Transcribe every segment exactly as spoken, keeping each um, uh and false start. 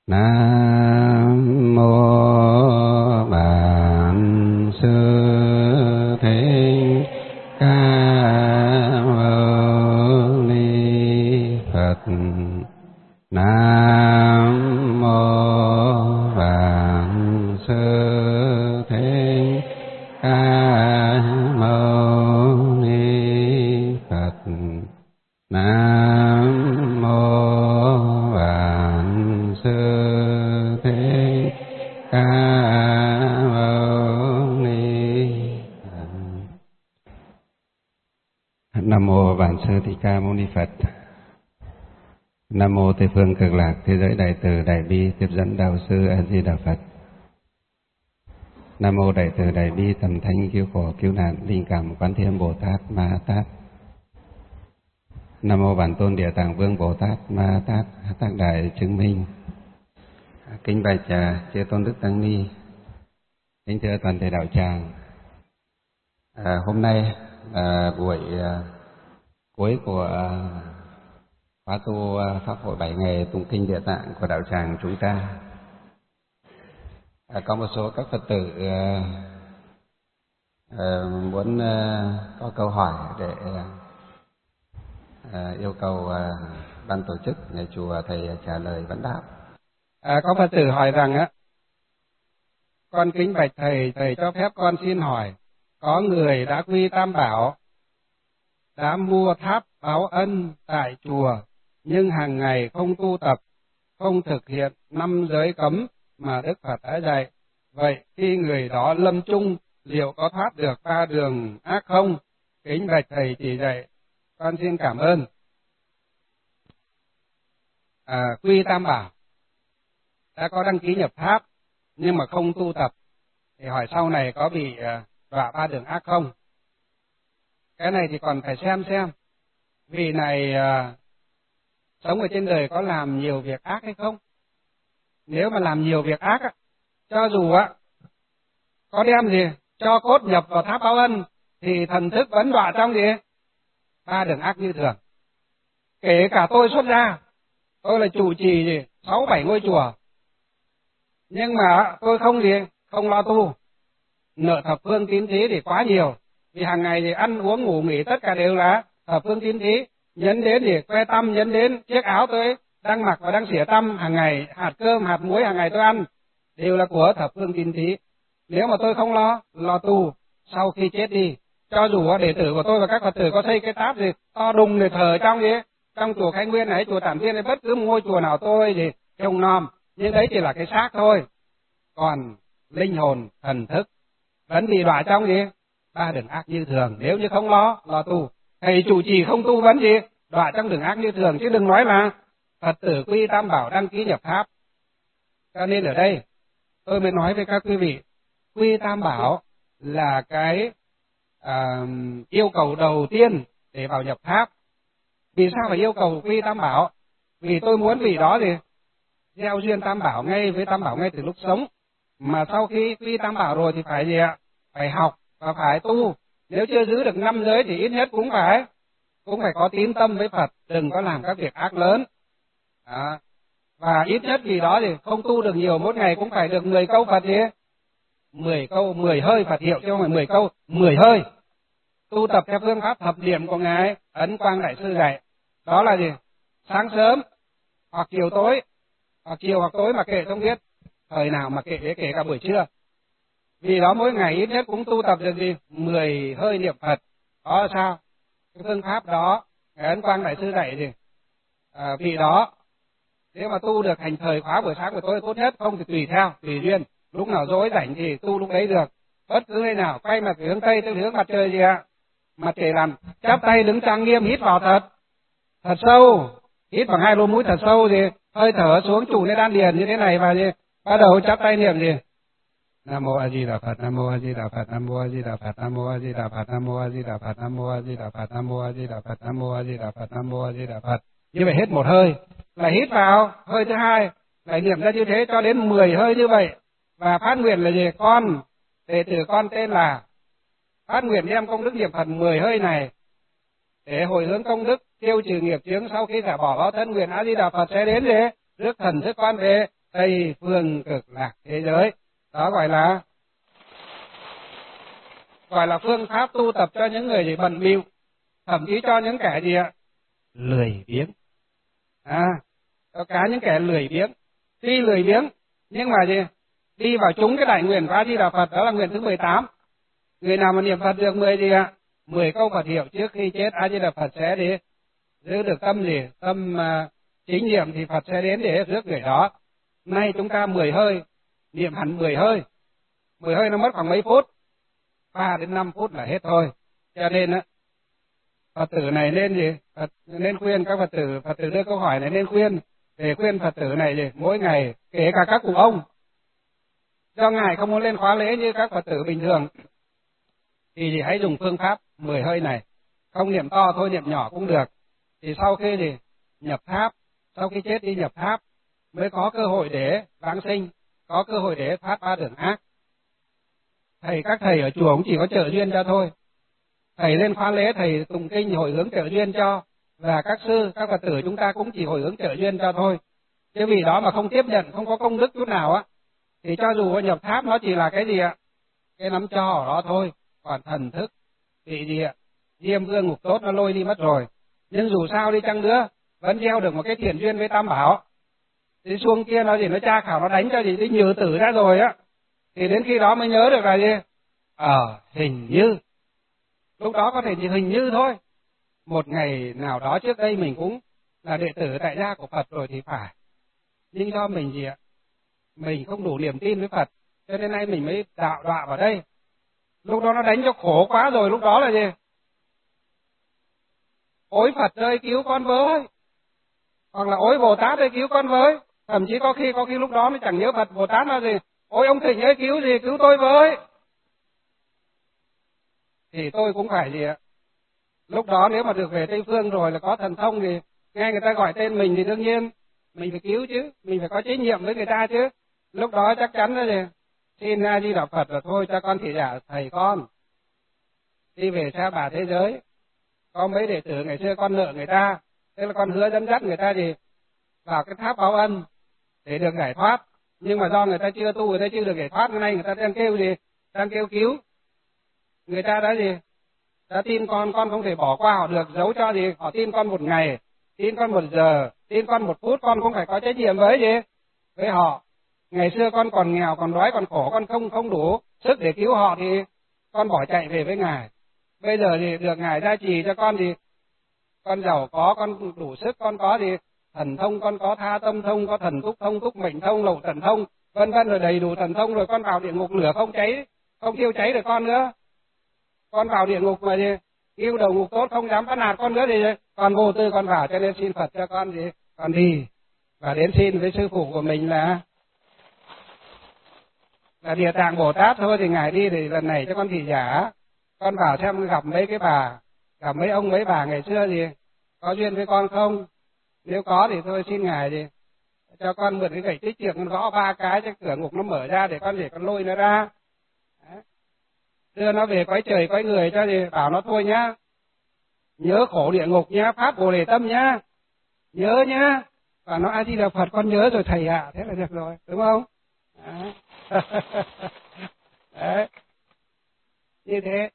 Nam mô Bản Sư Thích Ca Mâu Ni Phật. Nam mô Bản Sư Thích Ca Mâu Ni Phật. Nam mô Bản Sư Thích Ca Mâu Ni Phật. Nam mô Bản Sư Thích Ca Mâu Ni Phật. Nam mô Tây phương Cực Lạc Thế giới Đại Từ Đại Bi Tiếp dẫn Đạo Sư A Di Đà Phật. Nam mô Đại Từ Đại Bi Thần Thánh Cứu Khổ Cứu Nạn Linh Cảm Quán Thế Âm Bồ Tát Ma Ha Tát. Nam mô Bản Tôn Địa Tạng Vương Bồ Tát Ma Ha Tát Tác Đại Chứng Minh. Kính bạch chư tôn đức tăng ni, kính thưa toàn thể đạo tràng. À, hôm nay là buổi à, cuối của à, khóa tu à, pháp hội bảy ngày tụng kinh Địa Tạng của đạo tràng chúng ta. À, có một số các Phật tử à, à, muốn à, có câu hỏi để à, yêu cầu à, ban tổ chức nhà chùa thầy trả lời vấn đáp. À, có Phật tử hỏi rằng á, con kính bạch thầy, thầy cho phép con xin hỏi, có người đã quy Tam Bảo, đã mua tháp báo ân tại chùa, nhưng hàng ngày không tu tập, không thực hiện năm giới cấm mà Đức Phật đã dạy. Vậy khi người đó lâm chung, liệu có thoát được ba đường ác không? Kính bạch thầy chỉ dạy, con xin cảm ơn. À, quy Tam Bảo đã có đăng ký nhập tháp nhưng mà không tu tập, thì hỏi sau này có bị đọa ba đường ác không? Cái này thì còn phải xem xem vị này à, sống ở trên đời có làm nhiều việc ác hay không. Nếu mà làm nhiều việc ác á, cho dù á có đem gì cho cốt nhập vào tháp báo ân, thì thần thức vẫn đọa trong gì ba đường ác như thường. Kể cả tôi xuất gia, tôi là chủ trì gì sáu bảy ngôi chùa, nhưng mà tôi không gì không lo tu, nợ thập phương tín thí thì quá nhiều, vì hàng ngày thì ăn uống ngủ nghỉ tất cả đều là thập phương tín thí. Nhấn đến thì que tăm, nhấn đến chiếc áo tôi đang mặc và đang xỉa tăm hàng ngày, hạt cơm hạt muối hàng ngày tôi ăn đều là của thập phương tín thí. Nếu mà tôi không lo lo tu, sau khi chết đi, cho dù đệ tử của tôi và các Phật tử có xây cái tháp gì to đùng để thờ trong gì trong chùa Khánh Nguyên này, chùa Trảm Thiên hay bất cứ một ngôi chùa nào tôi thì trông nom, nhưng đấy chỉ là cái xác thôi, còn linh hồn thần thức vẫn bị đọa trong gì ba đường ác như thường. Nếu như không lo lo tu, thầy chủ trì không tu vẫn gì đọa trong đường ác như thường, chứ đừng nói là Phật tử quy Tam Bảo đăng ký nhập tháp. Cho nên ở đây tôi mới nói với các quý vị, quy Tam Bảo là cái à, yêu cầu đầu tiên để vào nhập tháp. Vì sao phải yêu cầu quy Tam Bảo? Vì tôi muốn vị đó thì gieo duyên Tam Bảo ngay với Tam Bảo ngay từ lúc sống, mà sau khi quy Tam Bảo rồi thì phải gì ạ? Phải học và phải tu. Nếu chưa giữ được năm giới thì ít nhất cũng phải cũng phải có tín tâm với Phật, đừng có làm các việc ác lớn. À, và ít nhất vì đó thì không tu được nhiều, mỗi ngày cũng phải được mười câu Phật gì? mười câu, mười hơi Phật hiệu, chứ không phải mười câu, mười hơi. Tu tập theo phương pháp thập điểm của Ngài Ấn Quang Đại Sư dạy. Đó là gì? Sáng sớm, hoặc chiều tối, hoặc chiều hoặc tối mà kệ không biết, thời nào mà kệ, kể cả buổi trưa. Vì đó mỗi ngày ít nhất cũng tu tập được gì? mười hơi niệm Phật. Đó là sao? Cái phương pháp đó, Ngài Ấn Quang Đại Sư dạy gì? À, vì đó, nếu mà tu được hành thời khóa buổi sáng buổi tối tốt nhất, không thì tùy theo, tùy duyên. Lúc nào dối rảnh thì tu lúc đấy được. Bất cứ nơi nào, quay mặt hướng Tây, tức hướng mặt trời gì ạ? Mặt trời làm, chắp tay đứng trang nghiêm, hít vào thật, thật sâu. Hít bằng hai lỗ mũi thật sâu gì? Hơi thở xuống trụ lên đan điền như thế này và gì? Bắt đầu chắp tay niệm gì? Nam mô A Di Đà Phật, Nam mô A Di Đà Phật, Nam mô A Di Đà Phật, Nam mô A Di Đà Phật, Nam mô A Di Đà Phật, Nam mô A Di Đà Phật, Nam mô A Di Đà Phật, Nam mô A Di Đà Phật, Nam mô A Di Đà Phật. Như vậy hết một hơi, lại hít vào hơi thứ hai, lại niệm ra như thế cho đến mười hơi như vậy. Và phát nguyện là gì? Con, đệ tử con tên là, phát nguyện đem công đức niệm Phật mười hơi này để hồi hướng công đức tiêu trừ nghiệp chướng. Sau khi xả bỏ báo thân nguyện A Di Đà Phật sẽ đến gì? Rước thần thức con về, Tây phương cực lạc thế giới. Đó gọi là gọi là phương pháp tu tập cho những người gì bận bịu, thậm chí cho những kẻ gì ạ? Lười biếng. À, cho cả những kẻ lười biếng. Tuy lười biếng, nhưng mà gì? Đi vào trúng cái đại nguyện của A Di Đà Phật, đó là nguyện thứ mười tám. Người nào mà niệm Phật được mười gì ạ? mười câu Phật hiệu trước khi chết, A Di Đà Phật sẽ đi giữ được tâm gì? Tâm uh, chính niệm thì Phật sẽ đến để rước người đó. Nay chúng ta mười hơi, niệm hẳn mười hơi. mười hơi nó mất khoảng mấy phút? ba đến năm phút là hết thôi. Cho nên á, Phật tử này nên gì? Phật, nên khuyên các Phật tử, Phật tử đưa câu hỏi này nên khuyên, để khuyên Phật tử này gì? Mỗi ngày, kể cả các cụ ông, do Ngài không muốn lên khóa lễ như các Phật tử bình thường, thì, thì hãy dùng phương pháp mười hơi này. Không niệm to thôi, niệm nhỏ cũng được. Thì sau khi thì nhập tháp, sau khi chết đi nhập tháp, mới có cơ hội để vãng sinh, có cơ hội để thoát ba đường ác. Thầy, các thầy ở chùa cũng chỉ có trợ duyên cho thôi. Thầy lên khóa lễ, thầy tụng kinh hồi hướng trợ duyên cho, và các sư, các Phật tử chúng ta cũng chỉ hồi hướng trợ duyên cho thôi. Chứ vì đó mà không tiếp nhận, không có công đức chút nào á, thì cho dù nhập tháp nó chỉ là cái gì ạ? Cái nắm cho ở đó thôi. Còn thần thức bị gì ạ? Diêm vương ngục tốt nó lôi đi mất rồi. Nhưng dù sao đi chăng nữa, vẫn gieo được một cái thiện duyên với Tam Bảo. Thì xuông kia nó gì, nó tra khảo, nó đánh cho gì, đi nhừ tử ra rồi á. Thì đến khi đó mới nhớ được là gì? Ờ, hình như. Lúc đó có thể chỉ hình như thôi. Một ngày nào đó trước đây mình cũng là đệ tử tại gia của Phật rồi thì phải. Nhưng do mình gì ạ? Mình không đủ niềm tin với Phật, cho nên nay mình mới đạo đọa vào đây. Lúc đó nó đánh cho khổ quá rồi, lúc đó là gì? Ôi Phật ơi cứu con với, hoặc là ôi Bồ Tát ơi cứu con với. Thậm chí có khi có khi lúc đó nó chẳng nhớ Phật Bồ Tát là gì, ôi ông Thịnh ơi cứu gì, cứu tôi với. Thì tôi cũng phải gì ạ? Lúc đó nếu mà được về Tây Phương rồi là có thần thông thì nghe người ta gọi tên mình thì đương nhiên mình phải cứu chứ, mình phải có trách nhiệm với người ta chứ. Lúc đó chắc chắn là gì? Xin A Di Đà Phật là thôi cho con thị giả thầy con đi về xa bà thế giới. Có mấy đệ tử ngày xưa con nợ người ta, thế là con hứa dẫn dắt người ta gì vào cái tháp báo ân để được giải thoát. Nhưng mà do người ta chưa tu, người ta chưa được giải thoát, hôm nay người ta đang kêu gì? Đang kêu cứu. Người ta đã gì? Đã tin con, con không thể bỏ qua họ được, giấu cho gì? Họ tin con một ngày, tin con một giờ, tin con một phút, con cũng phải có trách nhiệm với gì? Với họ. Ngày xưa con còn nghèo, còn đói, còn khổ, con không không đủ sức để cứu họ thì con bỏ chạy về với Ngài. Bây giờ thì được Ngài gia trì cho con thì con giàu có, con đủ sức, con có thì thần thông, con có tha tâm thông, có thần túc thông, túc mệnh thông, lậu thần thông, vân vân, rồi đầy đủ thần thông, rồi con vào địa ngục lửa không cháy, không thiêu cháy được con nữa. Con vào địa ngục mà gì yêu đầu ngục tốt không dám bắt nạt con nữa thì con vô tư con vào, cho nên xin Phật cho con gì con đi và đến xin với sư phụ của mình là là Địa Tạng Bồ Tát thôi. Thì Ngài đi thì lần này cho con thị giả, con vào xem gặp mấy cái bà, gặp mấy ông mấy bà ngày xưa gì có duyên với con không. Nếu có thì thôi xin Ngài gì cho con mượn cái gậy tích trượng, con gõ ba cái cho cửa ngục nó mở ra để con để con lôi nó ra. Đấy. Đưa nó về cõi trời cõi người cho thì bảo nó thôi nhá, nhớ khổ địa ngục nhá, pháp Bồ Đề tâm nhá, nhớ nhá. Và nó A Di Đà Phật con nhớ rồi thầy ạ, à. Thế là được rồi, đúng không? Đấy. Đấy. Như thế.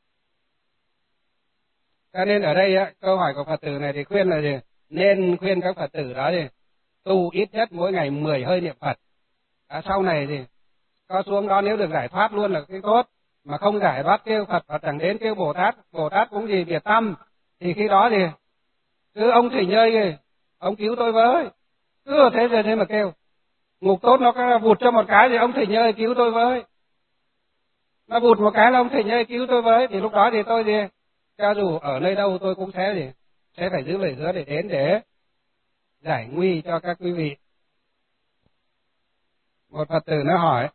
Cho nên ở đây á, câu hỏi của Phật tử này thì khuyên là gì? Nên khuyên các Phật tử đó thì tu ít nhất mỗi ngày mười hơi niệm Phật. À, sau này thì có xuống đó nếu được giải thoát luôn là cái tốt. Mà không giải thoát kêu Phật, Phật chẳng đến, kêu Bồ Tát, Bồ Tát cũng gì biệt tâm. Thì khi đó thì cứ ông Thịnh ơi, ông cứu tôi với. Cứ thế rồi thế mà kêu. Ngục tốt nó vụt cho một cái thì ông Thịnh ơi cứu tôi với. Nó vụt một cái là ông Thịnh ơi cứu tôi với. Thì lúc đó thì tôi gì, cho dù ở nơi đâu tôi cũng sẽ gì, sẽ phải giữ lời hứa để đến để giải nguy cho các quý vị. Một Phật tử nó hỏi: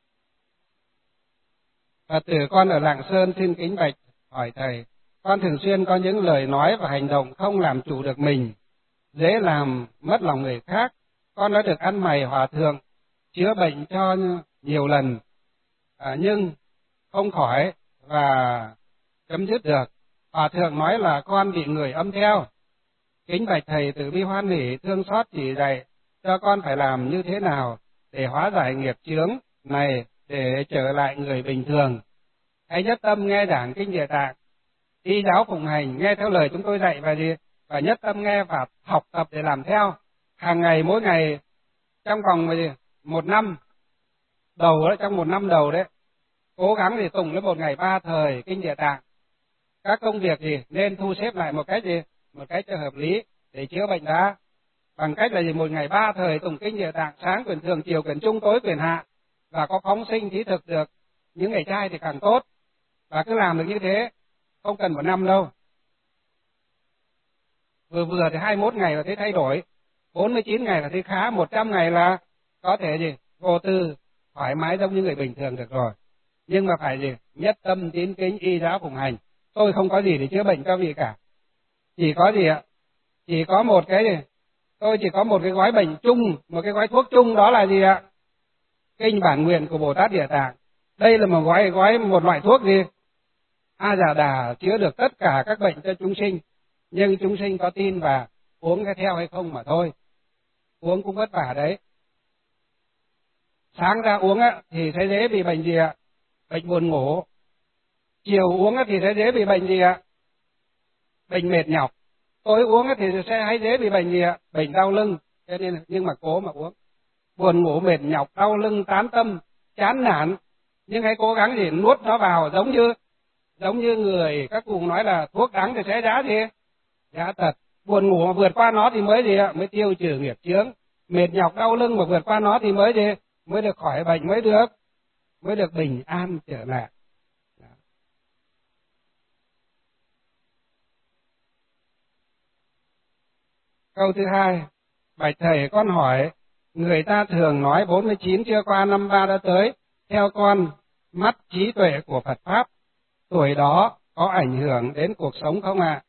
Phật tử con ở Lạng Sơn xin kính bạch hỏi thầy, con thường xuyên có những lời nói và hành động không làm chủ được mình, dễ làm mất lòng người khác. Con đã được ăn mày hòa thượng chữa bệnh cho nhiều lần, à, nhưng không khỏi và chấm dứt được. Hòa thượng nói là con bị người âm theo. Kính bạch thầy từ bi hoan hỷ thương xót chỉ dạy cho con phải làm như thế nào để hóa giải nghiệp chướng này để trở lại người bình thường. Hãy nhất tâm nghe giảng kinh Địa Tạng, y giáo phụng hành, nghe theo lời chúng tôi dạy và gì? Và nhất tâm nghe và học tập để làm theo. Hàng ngày, mỗi ngày, trong vòng một năm đầu đấy, trong một năm đầu đấy, cố gắng thì tụng đến một ngày ba thời kinh Địa Tạng. Các công việc gì nên thu xếp lại một cách gì? Một cách cho hợp lý để chữa bệnh đã. Bằng cách là gì? Một ngày ba thời tụng kinh Địa Tạng, sáng quyển thường, chiều quyển trung, tối quyển hạ, và có phóng sinh thí thực được những ngày trai thì càng tốt. Và cứ làm được như thế, không cần một năm đâu. Vừa vừa thì hai mươi mốt ngày là thấy thay đổi, bốn mươi chín ngày là thấy khá, một trăm ngày là có thể gì? Vô tư, thoải mái giống như người bình thường được rồi. Nhưng mà phải gì? Nhất tâm tín kính y giáo phụng hành. Tôi không có gì để chữa bệnh cho vị cả. Chỉ có gì ạ? Chỉ có một cái gì? Tôi chỉ có một cái gói bệnh chung, một cái gói thuốc chung, đó là gì ạ? Kinh bản nguyện của Bồ Tát Địa Tạng. Đây là một gói gói một loại thuốc gì? A Già Đà chữa được tất cả các bệnh cho chúng sinh, nhưng chúng sinh có tin và uống cái theo hay không mà thôi. Uống cũng vất vả đấy. Sáng ra uống á thì sẽ dễ bị bệnh gì ạ? Bệnh buồn ngủ. Chiều uống á thì sẽ dễ bị bệnh gì ạ? Bệnh mệt nhọc. Tối uống á thì sẽ hay dễ bị bệnh gì ạ? Bệnh đau lưng. Cho nên nhưng mà cố mà uống. Buồn ngủ, mệt nhọc, đau lưng, tán tâm, chán nản, nhưng hãy cố gắng gì nuốt nó vào, giống như giống như người các cụ nói là thuốc đắng thì sẽ giá gì? Giá tật. Buồn ngủ mà vượt qua nó thì mới gì ạ? Mới tiêu trừ nghiệp chướng. Mệt nhọc đau lưng mà vượt qua nó thì mới gì? Mới được khỏi bệnh, mới được mới được bình an trở lại. Câu thứ hai, bạch thầy, con hỏi, người ta thường nói bốn mươi chín chưa qua năm ba đã tới, theo con mắt trí tuệ của Phật Pháp, tuổi đó có ảnh hưởng đến cuộc sống không ạ? À?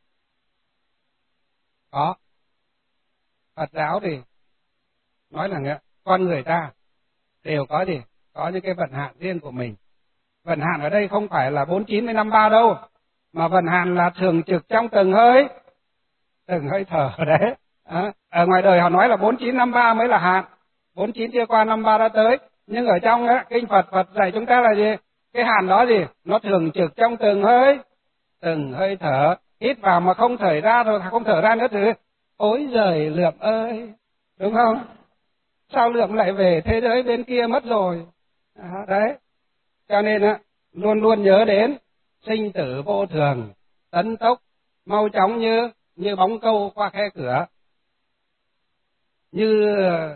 Có. Phật giáo thì nói là con người ta đều có gì? Có những cái vận hạn riêng của mình. Vận hạn ở đây không phải là bốn mươi chín với năm ba đâu, mà vận hạn là thường trực trong từng hơi, từng hơi thở đấy. À, ở ngoài đời họ nói là bốn mươi chín năm ba mới là hạn, bốn mươi chín chưa qua năm ba đã tới, nhưng ở trong á, kinh Phật Phật dạy chúng ta là gì? Cái hạn đó gì? Nó thường trực trong từng hơi, từng hơi thở. Hít vào mà không thở ra rồi, không thở ra nữa thì ối giời Lượm ơi, đúng không? Sao Lượm lại về thế giới bên kia mất rồi? À, đấy. Cho nên á, luôn luôn nhớ đến sinh tử vô thường, tấn tốc, mau chóng như như bóng câu qua khe cửa, như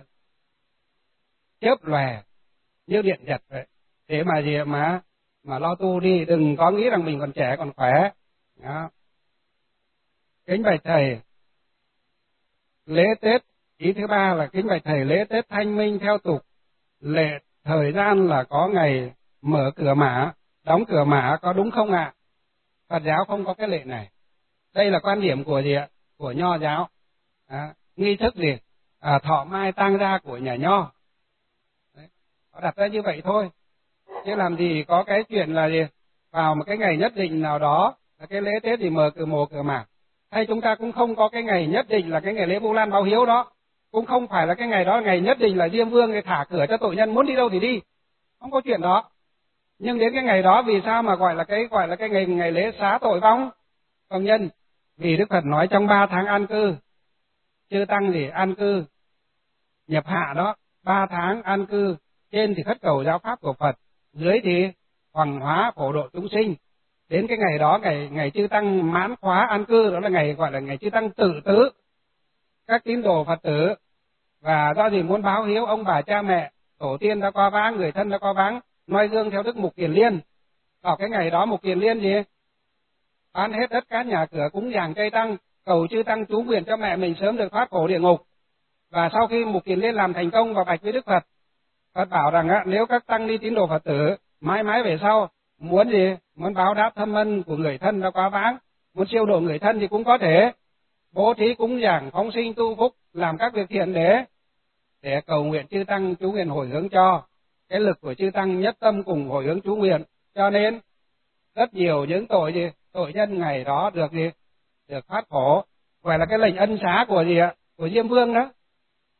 chớp lòe, như điện giật vậy. Thế mà gì mà mà lo tu đi, đừng có nghĩ rằng mình còn trẻ còn khỏe. Đó. Kính bạch thầy, lễ Tết, ý thứ ba là kính bạch thầy, lễ Tết Thanh Minh theo tục lệ thời gian là có ngày mở cửa mã, đóng cửa mã, có đúng không ạ? À? Phật giáo không có cái lệ này. Đây là quan điểm của gì ạ? Của Nho giáo. À, nghi thức gì? À, thọ mai tang gia của nhà Nho. Đấy. Họ đặt ra như vậy thôi. Chứ làm gì có cái chuyện là gì? Vào một cái ngày nhất định nào đó, là cái lễ Tết thì mở cửa mồ cửa mã. Hay chúng ta cũng không có cái ngày nhất định là cái ngày lễ Vu Lan báo hiếu đó. Cũng không phải là cái ngày đó ngày nhất định là Diêm Vương để thả cửa cho tội nhân muốn đi đâu thì đi. Không có chuyện đó. Nhưng đến cái ngày đó vì sao mà gọi là cái gọi là cái ngày ngày lễ xá tội vong vong nhân? Vì Đức Phật nói trong ba tháng an cư, chư tăng gì an cư nhập hạ đó, ba tháng an cư, trên thì khất cầu giáo pháp của Phật, dưới thì hoàng hóa phổ độ chúng sinh. Đến cái ngày đó, ngày ngày chư tăng mãn khóa an cư, đó là ngày gọi là ngày chư tăng tự tứ, các tín đồ Phật tử, và do gì muốn báo hiếu ông bà cha mẹ, tổ tiên đã qua vãng, người thân đã qua vãng, noi gương theo đức Mục Kiền Liên. Vào cái ngày đó Mục Kiền Liên gì? Bán hết tất cả nhà cửa cúng dường chay tăng, cầu chư tăng chú nguyện cho mẹ mình sớm được thoát khổ địa ngục. Và sau khi Mục Kiền Liên làm thành công và bạch với Đức Phật, Phật bảo rằng á, nếu các tăng ni tín đồ Phật tử mãi mãi về sau muốn gì? Muốn báo đáp thâm ân của người thân đã quá vãng, muốn siêu độ người thân thì cũng có thể bố thí cúng dường, phóng sinh tu phúc, làm các việc thiện để để cầu nguyện chư tăng chú nguyện hồi hướng cho. Cái lực của chư tăng nhất tâm cùng hồi hướng chú nguyện, cho nên rất nhiều những tội gì tội nhân ngày đó được gì được thoát khổ, gọi là cái lệnh ân xá của gì ạ? Của Diêm Vương đó.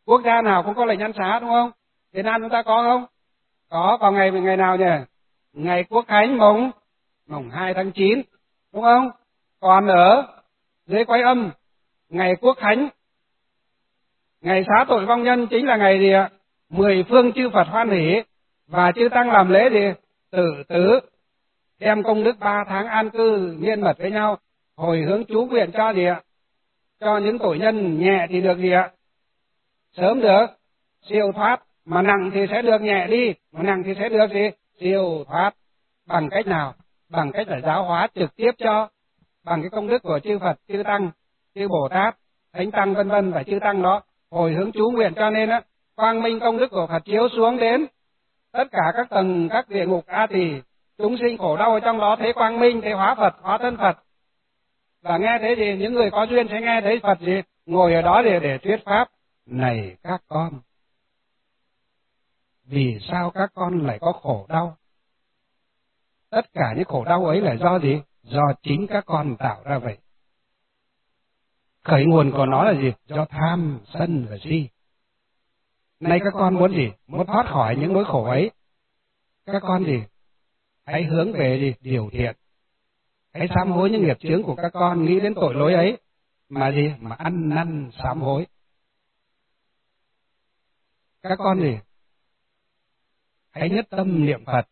Quốc gia nào cũng có lệnh ân xá đúng không? Việt Nam chúng ta có không? Có, vào ngày ngày nào nhỉ? Ngày Quốc khánh mùng mùng hai tháng chín, đúng không? Còn ở dưới Quái Âm, ngày Quốc khánh, ngày xá tội vong nhân chính là ngày gì ạ? Mười phương chư Phật hoan hỷ và chư tăng làm lễ gì? Tử tứ, đem công đức ba tháng an cư miên mật với nhau, hồi hướng chú nguyện cho gì ạ? Cho những tội nhân nhẹ thì được gì ạ? Sớm được siêu thoát, mà nặng thì sẽ được nhẹ đi, mà nặng thì sẽ được gì? Siêu thoát. Bằng cách nào? Bằng cách là giáo hóa trực tiếp cho, bằng cái công đức của chư Phật, chư Tăng, chư Bồ Tát, Thánh Tăng vân vân và chư Tăng đó, hồi hướng chú nguyện cho nên á, quang minh công đức của Phật chiếu xuống đến tất cả các tầng, các địa ngục A Tỳ, chúng sinh khổ đau ở trong đó thấy quang minh, thấy hóa Phật, hóa thân Phật. Và nghe thấy gì? Những người có duyên sẽ nghe thấy Phật gì? Ngồi ở đó để để thuyết pháp. Này các con, vì sao các con lại có khổ đau? Tất cả những khổ đau ấy là do gì? Do chính các con tạo ra vậy. Khởi nguồn của nó là gì? Do tham, sân và si. Nay các con muốn gì? Muốn thoát khỏi những nỗi khổ ấy. Các con gì? Hãy hướng về gì? Điều thiện. Hãy sám hối những nghiệp chướng của các con, nghĩ đến tội lỗi ấy. Mà gì? Mà ăn năn sám hối. Các con gì? Hãy nhất tâm niệm Phật.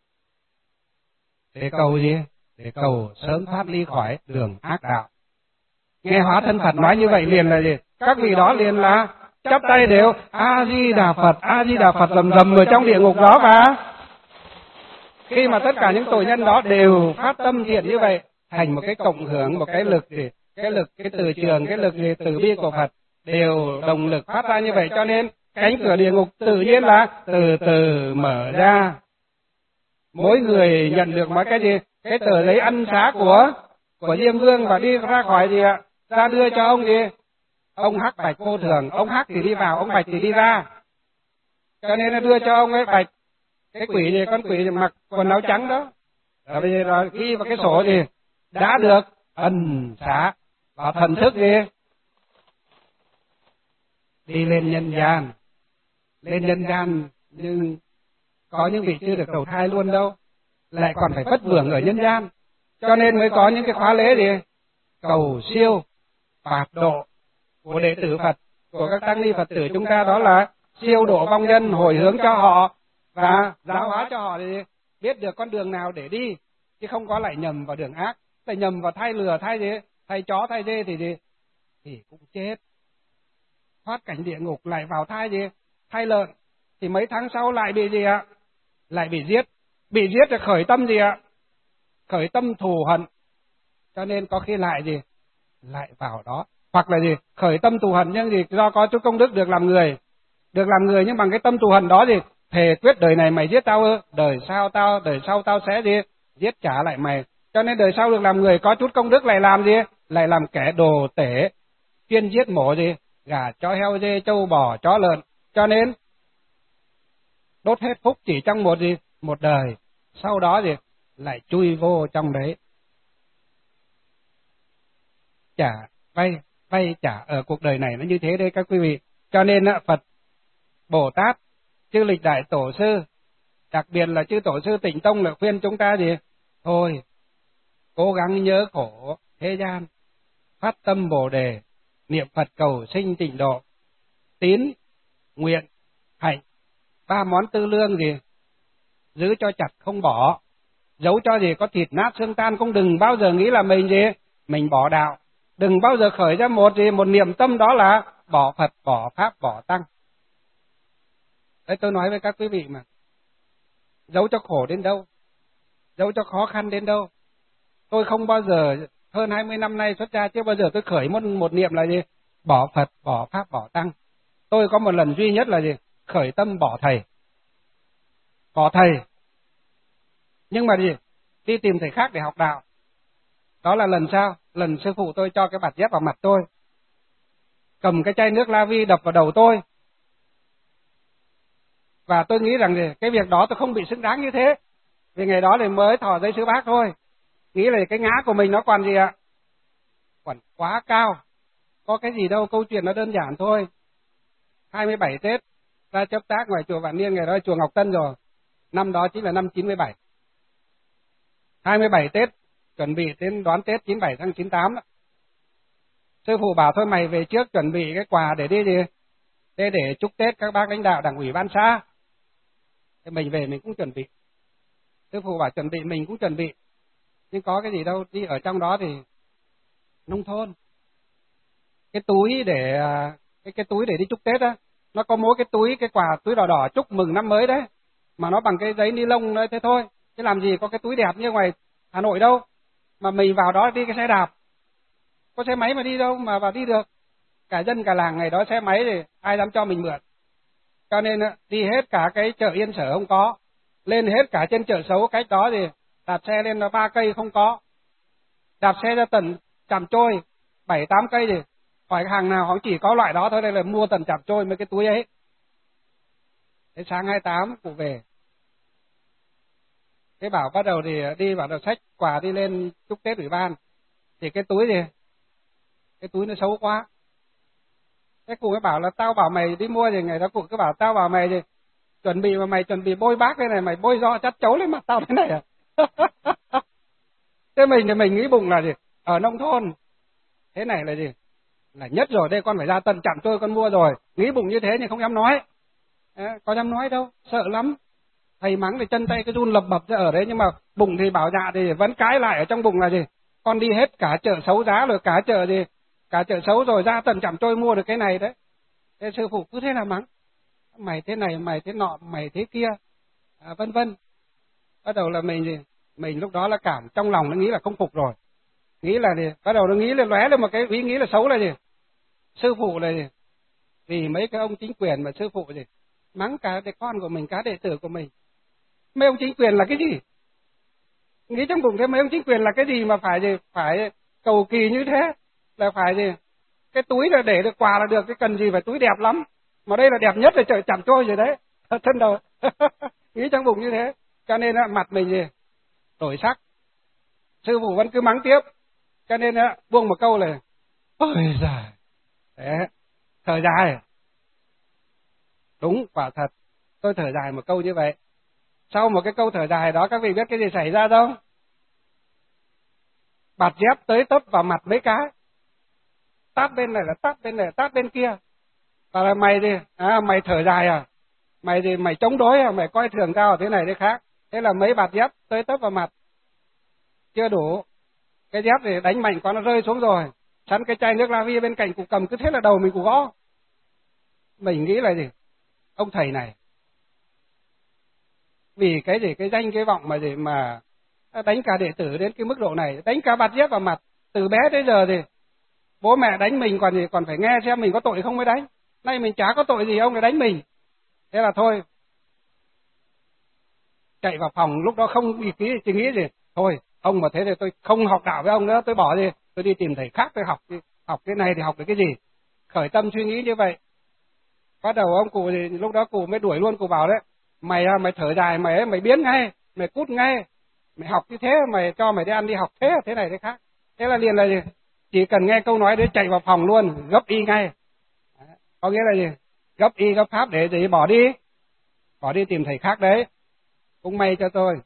Để cầu gì? Để cầu sớm thoát ly khỏi đường ác đạo. Nghe hóa thân Phật nói như vậy liền là gì? Các vị đó liền là chắp tay đều A Di Đà Phật, A Di Đà Phật rầm rầm ở trong địa ngục đó. Và khi mà tất cả những tội nhân đó đều phát tâm thiện như vậy, thành một cái cộng hưởng, một cái lực gì? Cái lực, cái từ trường, cái lực gì? Từ bi của Phật đều đồng lực phát ra như vậy, cho nên cánh cửa địa ngục tự nhiên là từ từ mở ra. Mỗi người nhận được mấy cái gì? Cái tờ giấy ân xá của của Diêm Vương và đi ra khỏi gì ạ? Ra đưa cho ông gì? Ông Hắc Bạch Vô Thường, ông Hắc thì đi vào, ông Bạch thì đi ra. Cho nên là đưa cho ông ấy Bạch, cái quỷ gì, con quỷ gì mặc quần áo trắng đó. Rồi bây giờ rồi ghi vào cái sổ gì? Đã được ân xá và thần thức gì? Đi lên nhân gian. Lên nhân gian nhưng có những vị chưa được đầu thai luôn đâu, lại còn phải vất vưởng ở nhân gian, cho nên mới có những cái khóa lễ gì? Cầu siêu phạt độ của đệ tử Phật, của các tăng ni Phật tử chúng ta, đó là siêu độ vong nhân, hồi hướng cho họ và giáo hóa cho họ thì biết được con đường nào để đi, chứ không có lại nhầm vào đường ác, lại nhầm vào thay lừa, thay gì, thay chó, thay dê thì gì thì cũng chết, thoát cảnh địa ngục, lại vào thai gì, thay lợn, thì mấy tháng sau lại bị gì ạ? Lại bị giết, bị giết thì khởi tâm gì ạ? Khởi tâm thù hận, cho nên có khi lại gì? Lại vào đó, hoặc là gì? Khởi tâm thù hận nhưng gì? Do có chút công đức được làm người, được làm người nhưng bằng cái tâm thù hận đó gì? Thề quyết đời này mày giết tao ư? Đời sau tao, đời sau tao sẽ gì? Giết trả lại mày. Cho nên đời sau được làm người có chút công đức lại làm gì? Lại làm kẻ đồ tể, chuyên giết mổ gì? Gà, chó, heo, dê, trâu, bò, chó, lợn. Cho nên đốt hết phúc chỉ trong một gì? Một đời. Sau đó gì? Lại chui vô trong đấy. Trả vay, vay trả ở cuộc đời này nó như thế đây các quý vị. Cho nên Phật, Bồ Tát, chư lịch đại tổ sư, đặc biệt là chư tổ sư Tịnh Tông là khuyên chúng ta gì? Thôi, cố gắng nhớ khổ thế gian, phát tâm Bồ Đề, niệm Phật cầu sinh tịnh độ, tín, nguyện, hạnh, ba món tư lương gì? Giữ cho chặt không bỏ, giấu cho gì có thịt nát xương tan, cũng đừng bao giờ nghĩ là mình gì? Mình bỏ đạo. Đừng bao giờ khởi ra một gì, một niệm tâm đó là bỏ Phật, bỏ Pháp, bỏ Tăng. Đấy tôi nói với các quý vị mà. Giấu cho khổ đến đâu, giấu cho khó khăn đến đâu. Tôi không bao giờ, hơn hai mươi năm nay xuất gia chưa bao giờ tôi khởi một, một niệm là gì? Bỏ Phật, bỏ Pháp, bỏ Tăng. Tôi có một lần duy nhất là gì? Khởi tâm bỏ thầy. Bỏ thầy. Nhưng mà gì? Đi tìm thầy khác để học đạo. Đó là lần sau? Lần sư phụ tôi cho cái bạt dép vào mặt tôi, cầm cái chai nước La Vi đập vào đầu tôi. Và tôi nghĩ rằng gì? Cái việc đó tôi không bị xứng đáng như thế. Vì ngày đó thì mới thọ giấy sư bác thôi. Nghĩ là cái ngã của mình nó còn gì ạ? Còn quá cao. Có cái gì đâu, câu chuyện nó đơn giản thôi. hai mươi bảy Tết ra chấp tác ngoài chùa Vạn Niên, ngày đó là chùa Ngọc Tân rồi. Năm đó chính là năm chín mươi bảy. hai mươi bảy Tết chuẩn bị đến đón Tết chín mươi bảy tháng chín mươi tám đó. Sư phụ bảo thôi mày về trước chuẩn bị cái quà để đi gì? Để để chúc Tết các bác lãnh đạo Đảng ủy ban xã. Thì mình về mình cũng chuẩn bị. Sư phụ bảo chuẩn bị mình cũng chuẩn bị. Nhưng có cái gì đâu, đi ở trong đó thì nông thôn. Cái túi để cái cái túi để đi chúc Tết á, nó có mỗi cái túi cái quà túi đỏ đỏ chúc mừng năm mới đấy, mà nó bằng cái giấy ni lông đấy thế thôi. Chứ làm gì có cái túi đẹp như ngoài Hà Nội đâu. Mà mình vào đó đi cái xe đạp. Có xe máy mà đi đâu mà vào đi được. Cả dân cả làng ngày đó xe máy thì ai dám cho mình mượn. Cho nên đi hết cả cái chợ Yên Sở không có. Lên hết cả trên chợ Xấu cách đó thì đạp xe lên là ba cây không có. Đạp xe ra tận Tràm Trôi bảy tám cây thì hỏi hàng nào họ chỉ có loại đó thôi, đây là mua tận Tràm Trôi mấy cái túi ấy. Thế sáng hai mươi tám cụ về. Thế bảo bắt đầu thì đi vào đầu sách quà đi lên chúc Tết ủy ban. Thì cái túi thì cái túi nó xấu quá. Thế cụ mới bảo là tao bảo mày đi mua thì ngày đó cụ cứ bảo tao bảo mày thì chuẩn bị mà mày chuẩn bị bôi bác đây này, mày bôi do chắt chấu lên mặt tao thế này à. Thế mình thì mình nghĩ bụng là gì? Ở nông thôn thế này là gì? Là nhất rồi, đây con phải ra tận Trạm Trôi con mua rồi. Nghĩ bụng như thế nhưng không dám nói. À, có dám nói đâu, sợ lắm. Thầy mắng thì chân tay cái run lập bập ra ở đấy, nhưng mà bụng thì bảo dạ thì vẫn cãi lại ở trong bụng là gì? Con đi hết cả chợ Xấu giá rồi, cả chợ gì? Cả chợ Xấu rồi ra tận Trạm Trôi mua được cái này đấy. Thế sư phụ cứ thế là mắng. Mày thế này, mày thế nọ, mày thế kia, à, vân vân. Bắt đầu là mình gì? Mình lúc đó là cảm trong lòng nó nghĩ là không phục rồi. Nghĩ là gì? Bắt đầu nó nghĩ là lóe lên một cái ý nghĩ là xấu là gì? Sư phụ là gì? Vì mấy cái ông chính quyền mà sư phụ gì? Mắng cả đệ con của mình, cả đệ tử của mình. Mấy ông chính quyền là cái gì? Nghĩ trong bụng thế mấy ông chính quyền là cái gì mà phải gì? Phải cầu kỳ như thế? Là phải gì? Cái túi là để được quà là được, cái cần gì phải túi đẹp lắm. Mà đây là đẹp nhất là trời Tràm Trôi rồi đấy. Thân đầu. Nghĩ trong bụng như thế. Cho nên mặt mình gì? Đổi sắc. Sư phụ vẫn cứ mắng tiếp. Cho nên buông một câu là ôi giời. Đấy. Thở dài. Đúng, quả thật. Tôi thở dài một câu như vậy. Sau một cái câu thở dài đó các vị biết cái gì xảy ra không? Bạt dép tới tấp vào mặt mấy cái. Tát bên này là tát bên này, tát bên kia. Và là mày đi, à, mày thở dài à? Mày thì mày chống đối à? Mày coi thường tao thế này thế khác. Thế là mấy bạt dép tới tấp vào mặt. Chưa đủ. Cái dép thì đánh mạnh quá nó rơi xuống rồi. Sẵn cái chai nước la vi bên cạnh cụ cầm, cứ thế là đầu mình cụ gõ. Mình nghĩ là gì? Ông thầy này. Vì cái gì? Cái danh cái vọng mà gì mà đánh cả đệ tử đến cái mức độ này. Đánh cả bạt dép vào mặt. Từ bé tới giờ thì bố mẹ đánh mình còn gì, còn phải nghe xem mình có tội không mới đánh. Nay mình chả có tội gì, ông lại đánh mình. Thế là thôi. Chạy vào phòng lúc đó không ý ký, chỉ nghĩ gì. Thôi, ông mà thế thì tôi không học đạo với ông nữa, tôi bỏ đi. Tôi đi tìm thầy khác tôi học. Học cái này thì học được cái gì? Khởi tâm suy nghĩ như vậy. Bắt đầu ông cụ thì lúc đó cụ mới đuổi luôn, cụ bảo đấy. Mày mày thở dài, mày ấy, mày biến ngay, mày cút ngay. Mày học như thế, mày cho mày đi ăn đi học thế, thế này thế khác. Thế là liền là gì? Chỉ cần nghe câu nói đấy chạy vào phòng luôn, gấp y ngay. Có nghĩa là gì? Gấp y gấp pháp để gì? Bỏ đi. Bỏ đi tìm thầy khác đấy. Cũng may cho tôi.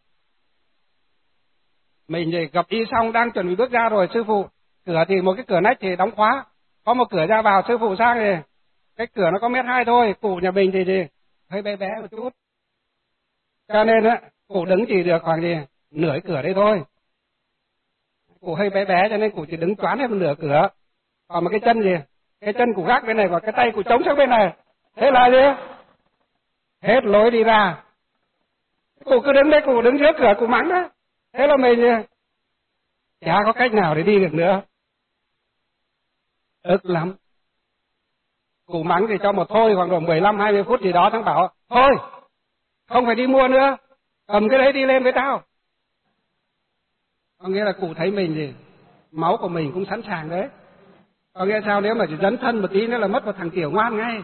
Mình thì gặp y xong đang chuẩn bị bước ra rồi, sư phụ. Cửa thì một cái cửa nách thì đóng khóa. Có một cửa ra vào, sư phụ sang thì cái cửa nó có mét hai thôi. Cụ nhà mình thì gì? Hơi bé bé một chút. Cho nên á, cụ đứng chỉ được khoảng gì? Nửa cửa đây thôi. Cụ hơi bé bé cho nên cụ chỉ đứng choán hết một nửa cửa. Còn một cái chân gì? Cái chân cụ gác bên này và cái tay cụ chống sang bên này. Thế là gì? Hết lối đi ra. Cụ cứ đứng đây, cụ đứng trước cửa, cụ mắng đó. Thế là mình chả có cách nào để đi được nữa. Ức lắm. Cụ mắng thì cho một thôi khoảng độ mười lăm hai mươi phút gì đó, thằng bảo thôi, không phải đi mua nữa, cầm cái đấy đi lên với tao. Có nghĩa là cụ thấy mình gì, máu của mình cũng sẵn sàng đấy. Có nghĩa sao, nếu mà chỉ dấn thân một tí nữa là mất một thằng tiểu ngoan ngay.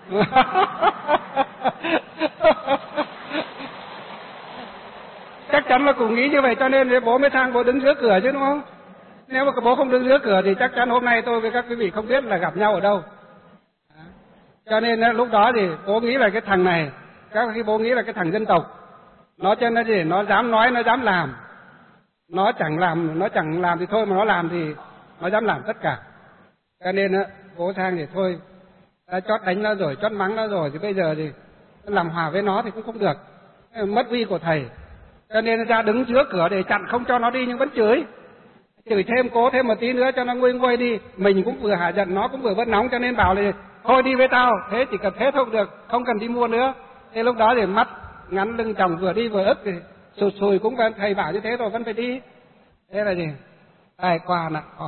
Chắc chắn là cụ nghĩ như vậy, cho nên bố mới sang bố đứng giữa cửa chứ, đúng không? Nếu mà bố không đứng giữa cửa thì chắc chắn hôm nay tôi với các quý vị không biết là gặp nhau ở đâu. Cho nên lúc đó thì bố nghĩ là cái thằng này, các khi bố nghĩ là cái thằng dân tộc, nó cho nên gì, nó dám nói, nó dám làm, nó chẳng làm, nó chẳng làm thì thôi, mà nó làm thì nó dám làm tất cả. Cho nên bố sang thì thôi, đã chót đánh nó rồi, chót mắng nó rồi, thì bây giờ thì làm hòa với nó thì cũng không được, mất uy của thầy. Cho nên ra đứng trước cửa để chặn không cho nó đi, nhưng vẫn chửi, chửi thêm, cố thêm một tí nữa cho nó nguôi nguôi đi. Mình cũng vừa hạ giận, nó cũng vừa bớt nóng, cho nên bảo là thôi đi với tao, thế chỉ cần thế thôi được, không cần đi mua nữa. Thế lúc đó thì mắt ngắn lưng chồng, vừa đi vừa ức, thì sụt sùi cũng vẫn thầy bảo như thế rồi vẫn phải đi. Thế là gì? Tai qua nặng khỏi.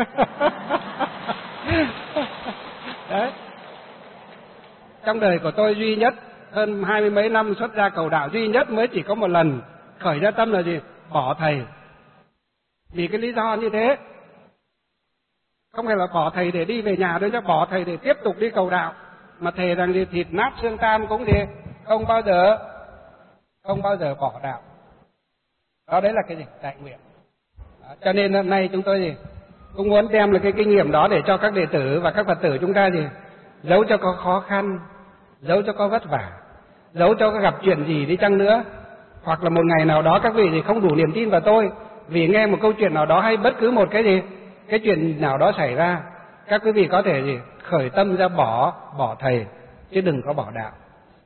Đấy. Trong đời của tôi duy nhất, hơn hai mươi mấy năm xuất gia cầu đạo, duy nhất mới chỉ có một lần khởi ra tâm là gì? Bỏ thầy. Vì cái lý do như thế. Không phải là bỏ thầy để đi về nhà đâu, chứ bỏ thầy để tiếp tục đi cầu đạo. Mà thề rằng gì, thịt nát xương tan cũng gì, không bao giờ, không bao giờ bỏ đạo. Đó, đấy là cái gì? Đại nguyện. Đó, cho nên hôm nay chúng tôi gì cũng muốn đem là cái kinh nghiệm đó để cho các đệ tử và các Phật tử chúng ta gì, dẫu cho có khó khăn, dẫu cho có vất vả, dẫu cho có gặp chuyện gì đi chăng nữa, hoặc là một ngày nào đó các vị thì không đủ niềm tin vào tôi, vì nghe một câu chuyện nào đó hay bất cứ một cái gì, cái chuyện nào đó xảy ra, các quý vị có thể gì khởi tâm ra bỏ, bỏ thầy, chứ đừng có bỏ đạo.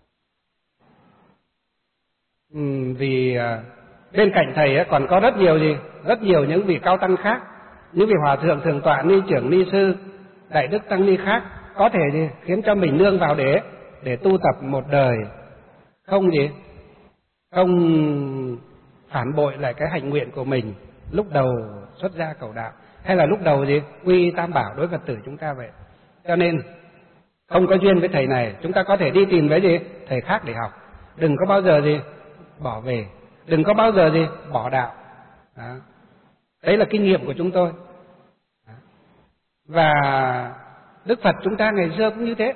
Ừ, vì bên cạnh thầy còn có rất nhiều gì, rất nhiều những vị cao tăng khác, những vị hòa thượng, thượng tọa, ni trưởng, ni sư, đại đức tăng ni khác, có thể gì khiến cho mình nương vào để để tu tập một đời, không gì, không phản bội lại cái hạnh nguyện của mình lúc đầu xuất gia cầu đạo, hay là lúc đầu gì quy tam bảo đối Phật tử chúng ta vậy. Cho nên không có duyên với thầy này, chúng ta có thể đi tìm với gì thầy khác để học, đừng có bao giờ gì bỏ về, đừng có bao giờ gì bỏ đạo. Đó. Đấy là kinh nghiệm của chúng tôi. Đó. Và Đức Phật chúng ta ngày xưa cũng như thế.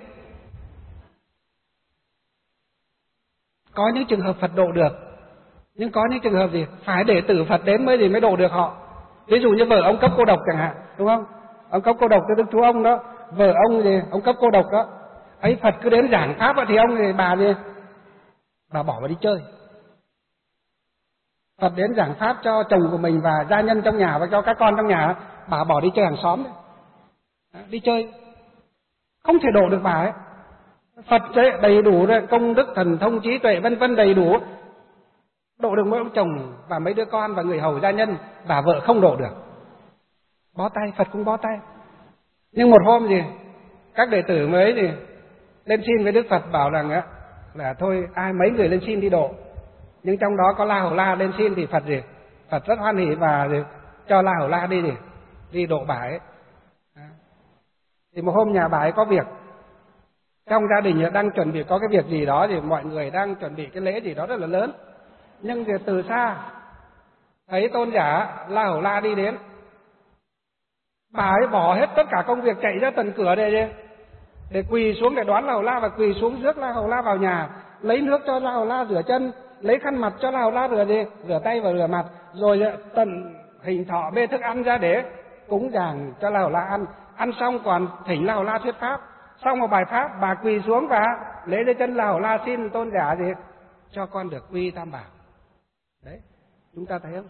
Có những trường hợp Phật độ được, nhưng có những trường hợp gì phải để tử Phật đến mới gì mới độ được họ. Ví dụ như vợ ông cấp cô độc chẳng hạn, đúng không? Ông cấp cô độc cho Đức Chúa ông đó, vợ ông gì ông cấp cô độc đó, ấy Phật cứ đến giảng pháp thì ông thì bà gì bà bỏ vào đi chơi. Phật đến giảng pháp cho chồng của mình và gia nhân trong nhà và cho các con trong nhà, bà bỏ đi chơi hàng xóm đấy. Đi chơi không thể độ được bà ấy. Phật đầy đủ công đức thần thông trí tuệ vân vân đầy đủ, độ được mỗi ông chồng và mấy đứa con và người hầu gia nhân, và vợ không độ được, bó tay. Phật cũng bó tay. Nhưng một hôm gì các đệ tử mới gì lên xin với Đức Phật bảo rằng á là thôi ai mấy người lên xin đi độ, nhưng trong đó có La Hầu La lên xin thì Phật gì Phật rất hoan hỉ và gì, cho La Hầu La đi gì đi độ bà ấy. Thì một hôm nhà bà ấy có việc, trong gia đình đang chuẩn bị có cái việc gì đó, thì mọi người đang chuẩn bị cái lễ gì đó rất là lớn, nhưng thì từ xa thấy tôn giả La Hầu La đi đến, bà ấy bỏ hết tất cả công việc chạy ra tận cửa để để quỳ xuống để đón La Hầu La, và quỳ xuống rước La Hầu La vào nhà, lấy nước cho La Hầu La rửa chân, lấy khăn mặt cho La Hầu La rửa gì rửa tay và rửa mặt, rồi tận hình thọ bê thức ăn ra để cúng dường cho La Hầu La ăn. Ăn xong còn thỉnh La Hầu La thuyết pháp, xong một bài pháp bà quỳ xuống và lấy lấy chân La Hầu La xin tôn giả gì cho con được quy tam bảo. Đấy, chúng ta thấy không?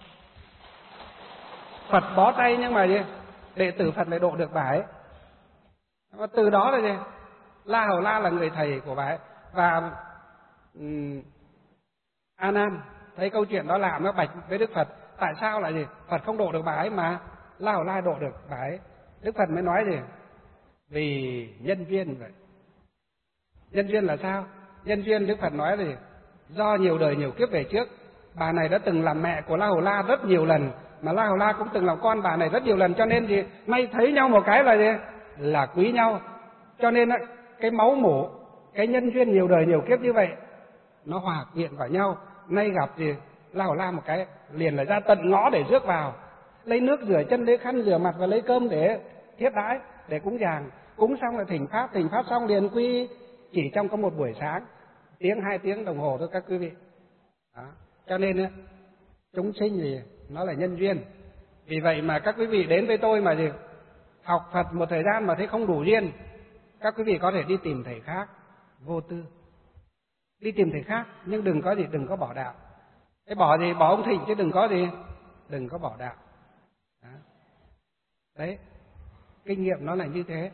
Phật bó tay nhưng mà gì đệ tử Phật lại độ được bà ấy. Và từ đó là gì La Hầu La là người thầy của bà ấy. Và um, A Nan thấy câu chuyện đó làm nó bạch với Đức Phật, tại sao lại gì Phật không độ được bà ấy mà La Hầu La độ được bà ấy. Đức Phật mới nói gì vì nhân duyên vậy. Nhân duyên là sao? Nhân duyên Đức Phật nói gì do nhiều đời nhiều kiếp về trước, bà này đã từng làm mẹ của La Hầu La rất nhiều lần, mà La Hầu La cũng từng làm con bà này rất nhiều lần, cho nên gì nay thấy nhau một cái là gì là quý nhau. Cho nên cái máu mủ, cái nhân duyên nhiều đời nhiều kiếp như vậy nó hòa quyện vào nhau. Nay gặp gì La Hầu La một cái liền là ra tận ngõ để rước vào, lấy nước rửa chân, lấy khăn rửa mặt và lấy cơm để thiết đãi, để cúng dường. Cúng xong là thỉnh pháp, thỉnh pháp xong liền quy, chỉ trong có một buổi sáng, tiếng hai tiếng đồng hồ thôi các quý vị. Đó. Cho nên chúng sinh thì nó là nhân duyên. Vì vậy mà các quý vị đến với tôi mà gì học Phật một thời gian mà thấy không đủ duyên, các quý vị có thể đi tìm thầy khác, vô tư. Đi tìm thầy khác, nhưng đừng có gì, đừng có bỏ đạo. Cái bỏ gì, bỏ ông Thịnh chứ đừng có gì, đừng có bỏ đạo. Đó. Đấy, kinh nghiệm nó là như thế.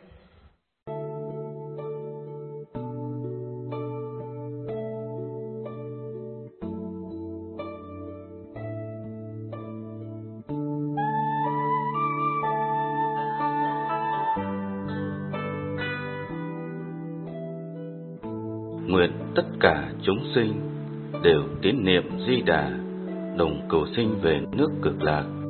Nguyện tất cả chúng sinh đều tín niệm Di Đà, đồng cầu sinh về nước Cực Lạc.